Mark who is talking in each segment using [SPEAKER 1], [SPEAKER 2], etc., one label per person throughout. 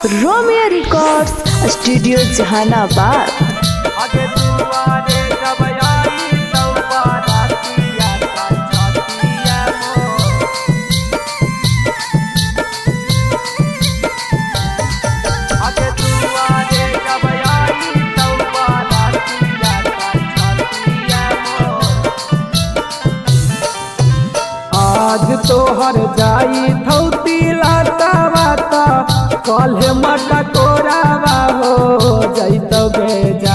[SPEAKER 1] Romeo records studio Jehanabad.
[SPEAKER 2] आगे दुआरे जब आई तब बारातिया का छतिया मोर। आगे दुआरे जब आई तब बारातिया का छतिया मोर। आज तोहर जाई थौती लाता बाता कल्हे मटा कोरावा हो जैतो बेजा।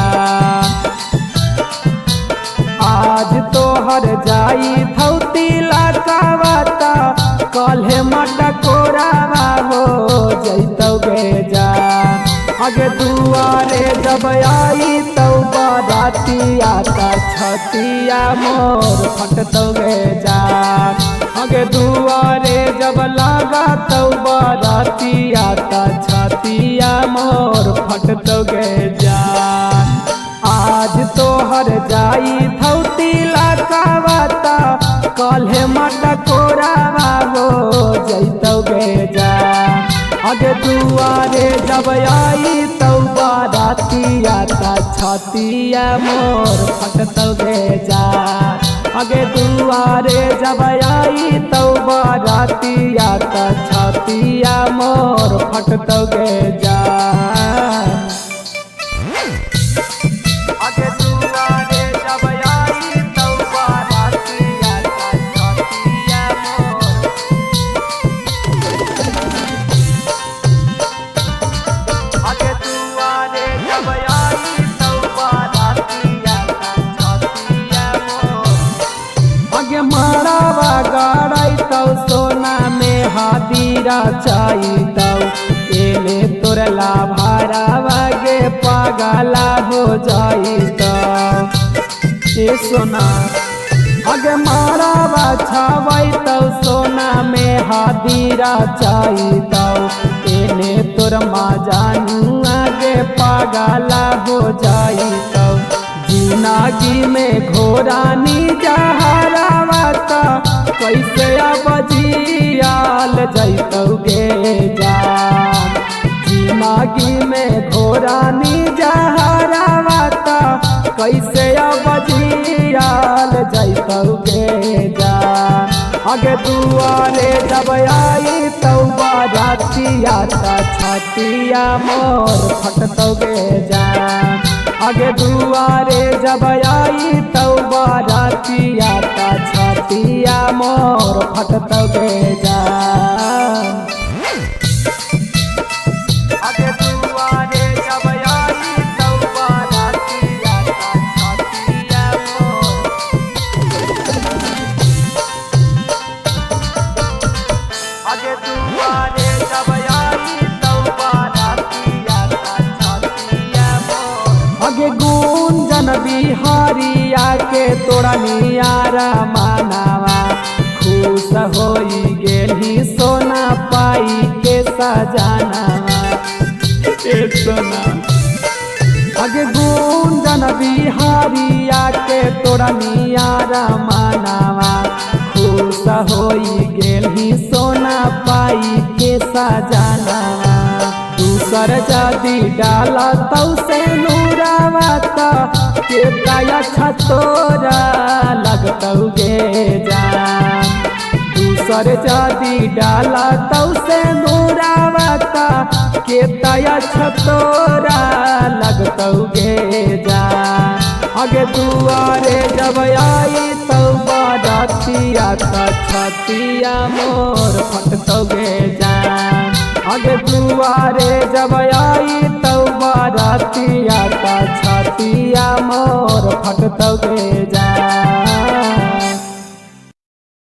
[SPEAKER 2] आज तोहर जाई थौती लाता बाता कल्हे मटा कोरावा हो जैतो बेजा। आगे दुआरे जब आई तौ बारातिया का छतिया मोर फटतो बेजा। आगे दुआरे जब लगा तौ बारातिया का छतिया मोर फटतो बेजा। आज तोहर जाई थौती लाकावाता कल्हे मटा कोरावा हो जैतो बेजा। आगे दुआरे जब आई तौ बारातिया का छतिया मोर फटतो बेजा। आगे दुआरे जब आई तौ बारातिया का छतिया मोर फटतो बेजा। आगे दुआरे जब आई तौ बारातिया का छतिया मोर। आगे दुआरे जब आई तौ बारातिया का छतिया मोर। आगे मारावा गाड़ाई तौ सोना में हादीरा चाई तौ एले तोरला भारावा गे पागला हो जाई तौ ए सोना। आगे मारावा छावाई तौ सोना में हादीरा चाई तौ एने तोर माँ जानू आगे पागला हो जाई तौ। जिंदगी में घोरानी जहरावाता कैसे अब जियाल जैतौ गे जान। जिंदगी में घोरानी जहरावाता कैसे अब जियाल जैतौ गे जान। आगे दुआरे जब आई तौ बारातिया का छतिया मोर फटतो गे जान। आगे दुआरे जब आई तौ बारातिया का छतिया मोर फटतो बेजा। आगे दुआरे जब आई तौ बारातिया का छतिया मोर। आगे दुआरे जब आई तौ बारातिया का छतिया मोर। आगे गुंजन बिहारिया के तोड़ा नियारा मानावा खुश होई गेली सोना पाई के सजानावा ए सोना। आगे गुंजन बिहारिया के तोड़ा नियारा मानावा खुश होई गेली सोना पाई के सजानावा। दूसर जादी डाला तौ से नूरावाता के काया छतोरा लगतौ गे जान। दूसर जादी डाला तौ से नूरावाता के ताया छतोरा लगतौ गे जान। आगे दुआरे जब आई तौ बारातिया का छतिया मोर फटतो गे जान। आगे दुआरे जब आई तौ बारातिया का छतिया मोर फटतो गे जान।